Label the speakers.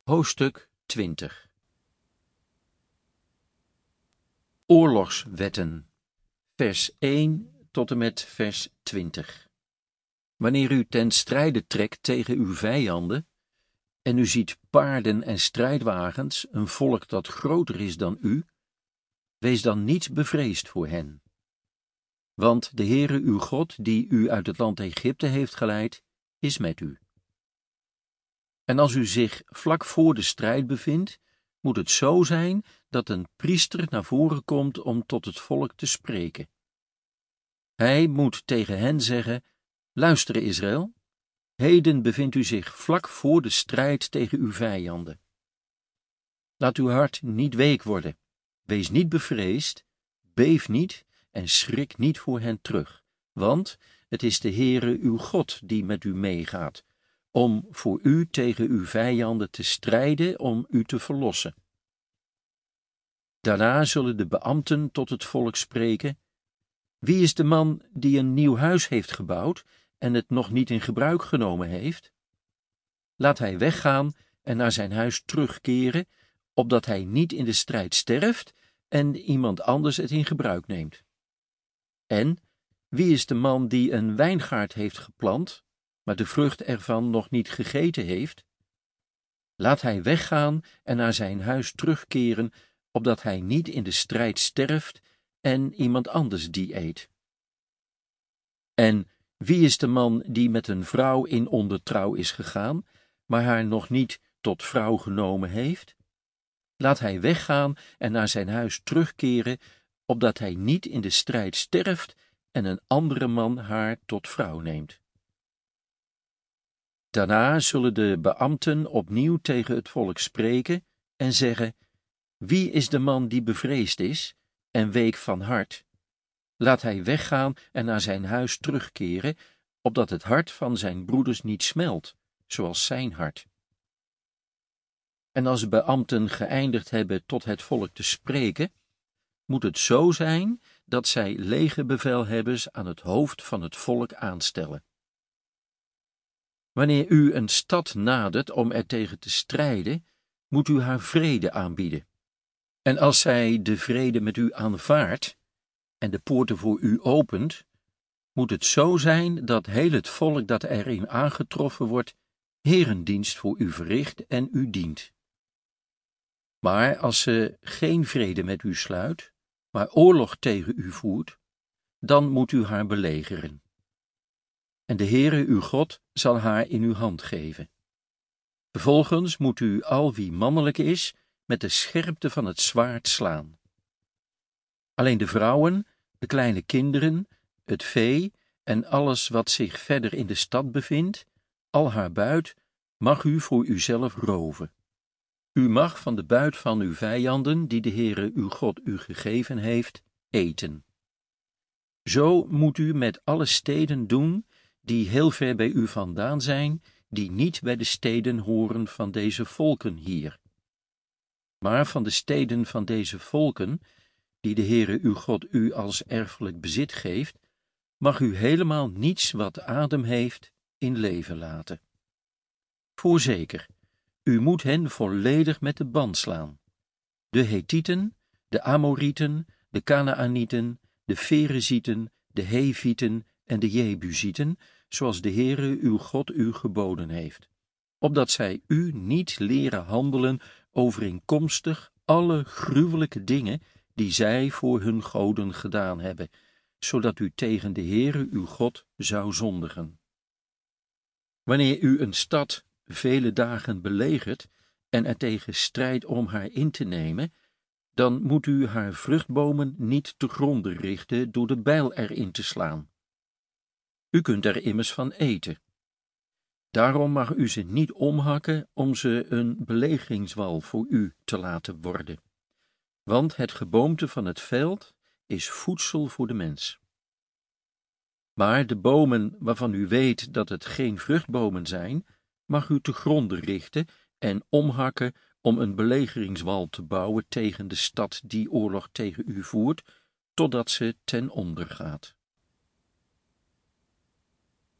Speaker 1: Hoofdstuk 20. Oorlogswetten, vers 1 tot en met vers 20. Wanneer u ten strijde trekt tegen uw vijanden, en u ziet paarden en strijdwagens, een volk dat groter is dan u, wees dan niet bevreesd voor hen. Want de Heere uw God, die u uit het land Egypte heeft geleid, is met u. En als u zich vlak voor de strijd bevindt, moet het zo zijn dat een priester naar voren komt om tot het volk te spreken. Hij moet tegen hen zeggen: luister Israël, heden bevindt u zich vlak voor de strijd tegen uw vijanden. Laat uw hart niet week worden, wees niet bevreesd, beef niet en schrik niet voor hen terug, want het is de Heere uw God die met u meegaat, om voor u tegen uw vijanden te strijden, om u te verlossen. Daarna zullen de beambten tot het volk spreken: wie is de man die een nieuw huis heeft gebouwd en het nog niet in gebruik genomen heeft? Laat hij weggaan en naar zijn huis terugkeren, opdat hij niet in de strijd sterft en iemand anders het in gebruik neemt. En wie is de man die een wijngaard heeft geplant, maar de vrucht ervan nog niet gegeten heeft? Laat hij weggaan en naar zijn huis terugkeren, opdat hij niet in de strijd sterft en iemand anders die eet. En wie is de man die met een vrouw in ondertrouw is gegaan, maar haar nog niet tot vrouw genomen heeft? Laat hij weggaan en naar zijn huis terugkeren, opdat hij niet in de strijd sterft en een andere man haar tot vrouw neemt. Daarna zullen de beambten opnieuw tegen het volk spreken en zeggen: wie is de man die bevreesd is en week van hart? Laat hij weggaan en naar zijn huis terugkeren, opdat het hart van zijn broeders niet smelt, zoals zijn hart. En als de beambten geëindigd hebben tot het volk te spreken, moet het zo zijn dat zij legerbevelhebbers aan het hoofd van het volk aanstellen. Wanneer u een stad nadert om er tegen te strijden, moet u haar vrede aanbieden. En als zij de vrede met u aanvaardt en de poorten voor u opent, moet het zo zijn dat heel het volk dat erin aangetroffen wordt, herendienst voor u verricht en u dient. Maar als ze geen vrede met u sluit, maar oorlog tegen u voert, dan moet u haar belegeren. En de Heere uw God zal haar in uw hand geven. Vervolgens moet u al wie mannelijk is met de scherpte van het zwaard slaan. Alleen de vrouwen, de kleine kinderen, het vee en alles wat zich verder in de stad bevindt, al haar buit, mag u voor uzelf roven. U mag van de buit van uw vijanden, die de Heere uw God u gegeven heeft, eten. Zo moet u met alle steden doen, die heel ver bij u vandaan zijn, die niet bij de steden horen van deze volken hier. Maar van de steden van deze volken, die de Heere uw God u als erfelijk bezit geeft, mag u helemaal niets wat adem heeft in leven laten. Voorzeker, u moet hen volledig met de band slaan. De Hethieten, de Amorieten, de Kanaanieten, de Ferezieten, de Hevieten en de Jebusieten, zoals de Heere uw God u geboden heeft, opdat zij u niet leren handelen overeenkomstig alle gruwelijke dingen die zij voor hun goden gedaan hebben, zodat u tegen de Heere uw God zou zondigen. Wanneer u een stad vele dagen belegert en er tegen strijdt om haar in te nemen, dan moet u haar vruchtbomen niet te gronde richten door de bijl erin te slaan. U kunt er immers van eten. Daarom mag u ze niet omhakken om ze een belegeringswal voor u te laten worden. Want het geboomte van het veld is voedsel voor de mens. Maar de bomen waarvan u weet dat het geen vruchtbomen zijn, mag u te gronde richten en omhakken om een belegeringswal te bouwen tegen de stad die oorlog tegen u voert, totdat ze ten onder gaat.